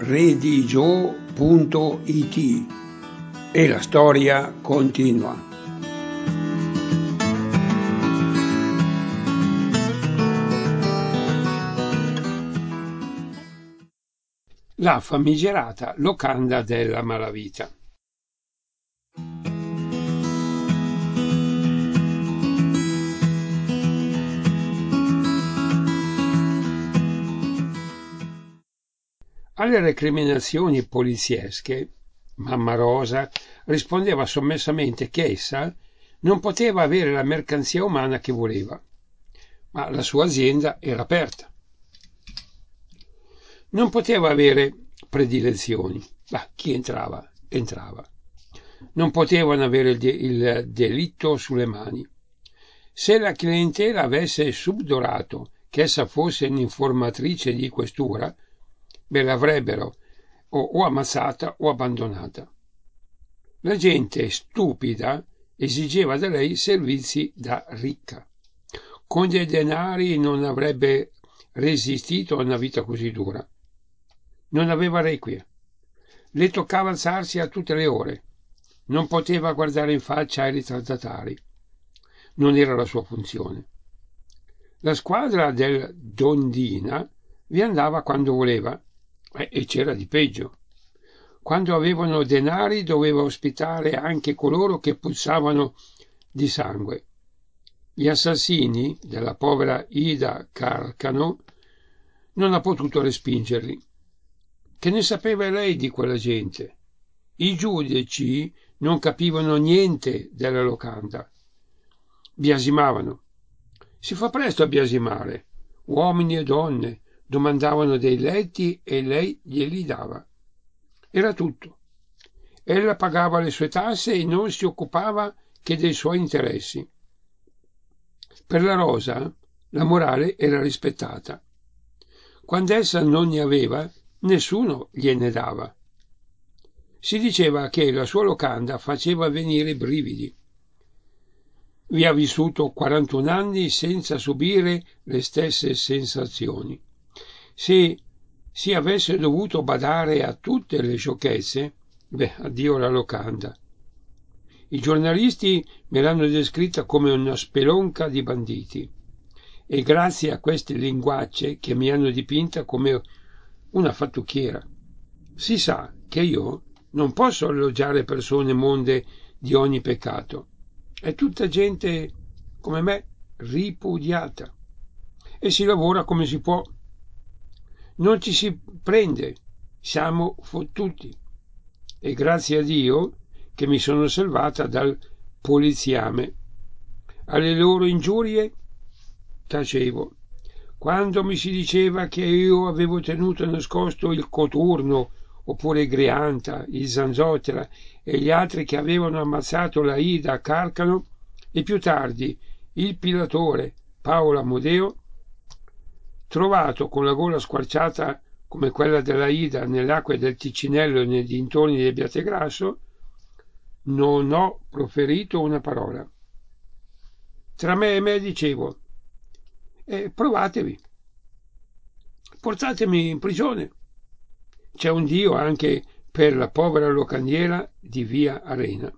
redigio.it e la storia continua. La famigerata locanda della malavita. Alle recriminazioni poliziesche, mamma Rosa rispondeva sommessamente che essa non poteva avere la mercanzia umana che voleva, ma la sua azienda era aperta. Non poteva avere predilezioni, ma chi entrava, entrava. Non potevano avere il delitto sulle mani. Se la clientela avesse subdorato che essa fosse un'informatrice di questura, ve l'avrebbero o ammazzata o abbandonata. La gente stupida esigeva da lei servizi da ricca. Con dei denari non avrebbe resistito a una vita così dura. Non aveva requie. Le toccava alzarsi a tutte le ore. Non poteva guardare in faccia ai ritrattatari. Non era la sua funzione. La squadra del Dondina vi andava quando voleva, e c'era di peggio. Quando avevano denari doveva ospitare anche coloro che puzzavano di sangue. Gli assassini della povera Ida Carcano non ha potuto respingerli. Che ne sapeva lei di quella gente? I giudici non capivano niente della locanda. Biasimavano. Si fa presto a biasimare. Uomini e donne domandavano dei letti e lei glieli dava. Era tutto. Ella pagava le sue tasse e non si occupava che dei suoi interessi. Per la Rosa la morale era rispettata. Quando essa non ne aveva, nessuno gliene dava. Si diceva che la sua locanda faceva venire i brividi. Vi ha vissuto 41 anni senza subire le stesse sensazioni. Se si avesse dovuto badare a tutte le sciocchezze, addio la locanda. I giornalisti me l'hanno descritta come una spelonca di banditi e grazie a queste linguacce che mi hanno dipinta come una fattucchiera. Si sa che io non posso elogiare persone monde di ogni peccato. È tutta gente come me ripudiata e si lavora come si può. Non ci si prende, siamo fottuti. E grazie a Dio che mi sono salvata dal poliziame. Alle loro ingiurie tacevo. Quando mi si diceva che io avevo tenuto nascosto il Coturno, oppure il Grianta, il Zanzottera e gli altri che avevano ammazzato la Ida a Carcano, e più tardi il Pilatore Paolo Amodeo, trovato con la gola squarciata come quella della Ida nelle acque del Ticinello e nei dintorni di Abbiategrasso, non ho proferito una parola. Tra me e me dicevo: provatevi, portatemi in prigione. C'è un Dio anche per la povera locandiera di via Arena.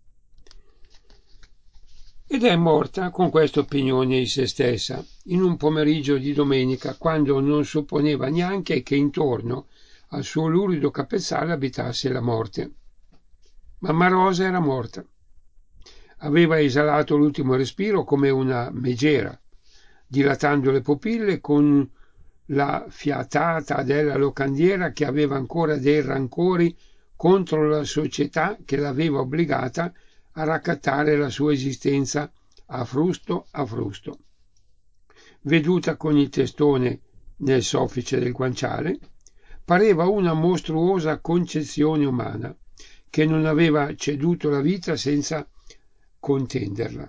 Ed è morta con questa opinione di se stessa, in un pomeriggio di domenica, quando non supponeva neanche che intorno al suo lurido capezzale abitasse la morte. Mamma Rosa era morta. Aveva esalato l'ultimo respiro come una megera, dilatando le pupille con la fiatata della locandiera che aveva ancora dei rancori contro la società che l'aveva obbligata a raccattare la sua esistenza a frusto a frusto. Veduta con il testone nel soffice del guanciale, pareva una mostruosa concezione umana che non aveva ceduto la vita senza contenderla.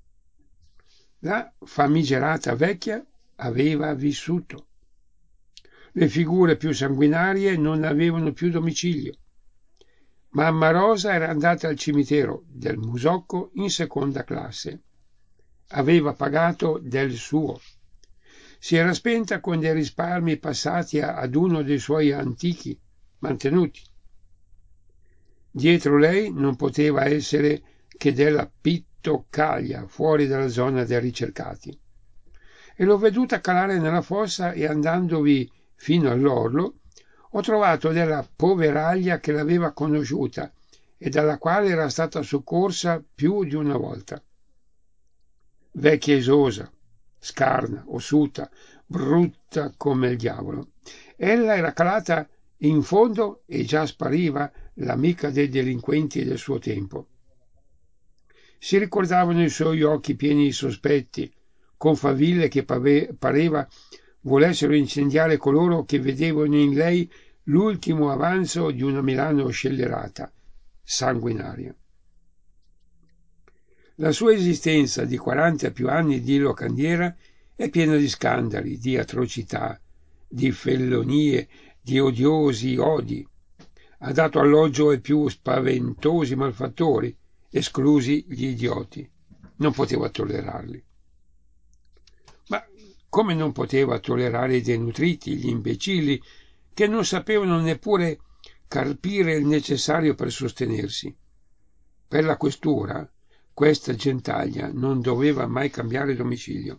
La famigerata vecchia aveva vissuto. Le figure più sanguinarie non avevano più domicilio. Mamma Rosa era andata al cimitero del Musocco in seconda classe. Aveva pagato del suo. Si era spenta con dei risparmi passati ad uno dei suoi antichi mantenuti. Dietro lei non poteva essere che della Pittoccaglia, fuori dalla zona dei ricercati. E l'ho veduta calare nella fossa e andandovi fino all'orlo ho trovato della poveraglia che l'aveva conosciuta e dalla quale era stata soccorsa più di una volta. Vecchia esosa, scarna, ossuta, brutta come il diavolo. Ella era calata in fondo e già spariva l'amica dei delinquenti del suo tempo. Si ricordavano i suoi occhi pieni di sospetti, con faville che pareva volessero incendiare coloro che vedevano in lei l'ultimo avanzo di una Milano scellerata, sanguinaria. La sua esistenza di 40 più anni di locandiera è piena di scandali, di atrocità, di fellonie, di odiosi odi. Ha dato alloggio ai più spaventosi malfattori, esclusi gli idioti. Non poteva tollerarli. Ma come non poteva tollerare i denutriti, gli imbecilli, che non sapevano neppure carpire il necessario per sostenersi? Per la questura, questa gentaglia non doveva mai cambiare domicilio.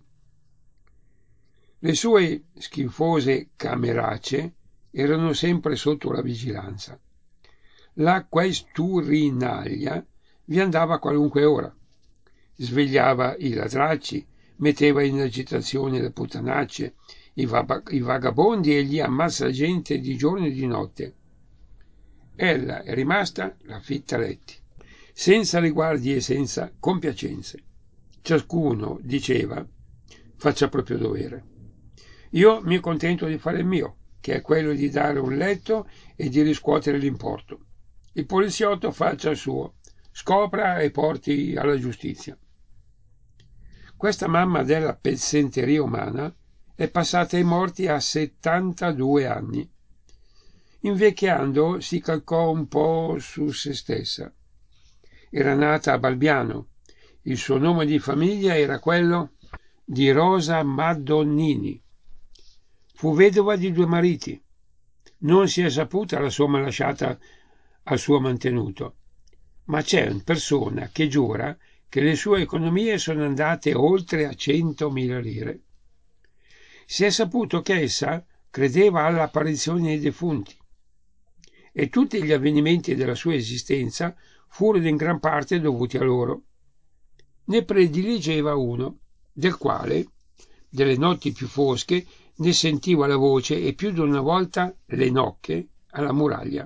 Le sue schifose cameracce erano sempre sotto la vigilanza. La questurinaglia vi andava a qualunque ora. Svegliava i ladracci, metteva in agitazione le puttanacce, i vagabondi e gli ammassagenti di giorno e di notte. Ella è rimasta la Fittaletti, senza riguardi e senza compiacenze. Ciascuno diceva faccia proprio dovere. Io mi contento di fare il mio, che è quello di dare un letto e di riscuotere l'importo. Il poliziotto faccia il suo, scopra e porti alla giustizia. Questa mamma della pezzenteria umana è passata ai morti a 72 anni. Invecchiando si calcò un po' su se stessa. Era nata a Balbiano. Il suo nome di famiglia era quello di Rosa Maddonnini. Fu vedova di 2 mariti. Non si è saputa la somma lasciata al suo mantenuto, ma c'è una persona che giura che le sue economie sono andate oltre a 100.000 lire. Si è saputo che essa credeva all'apparizione dei defunti e tutti gli avvenimenti della sua esistenza furono in gran parte dovuti a loro. Ne prediligeva uno, del quale, delle notti più fosche, ne sentiva la voce e più di una volta le nocche alla muraglia.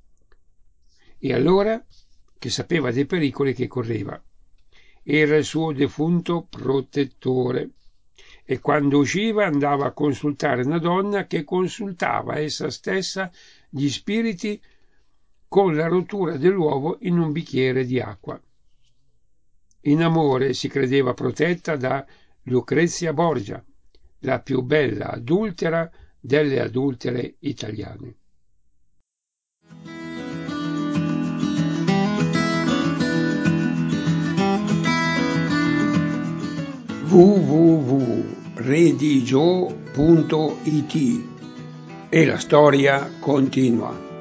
E allora che sapeva dei pericoli che correva. Era il suo defunto protettore e quando usciva andava a consultare una donna che consultava essa stessa gli spiriti con la rottura dell'uovo in un bicchiere di acqua. In amore si credeva protetta da Lucrezia Borgia, la più bella adultera delle adultere italiane. www.redigio.it e la storia continua.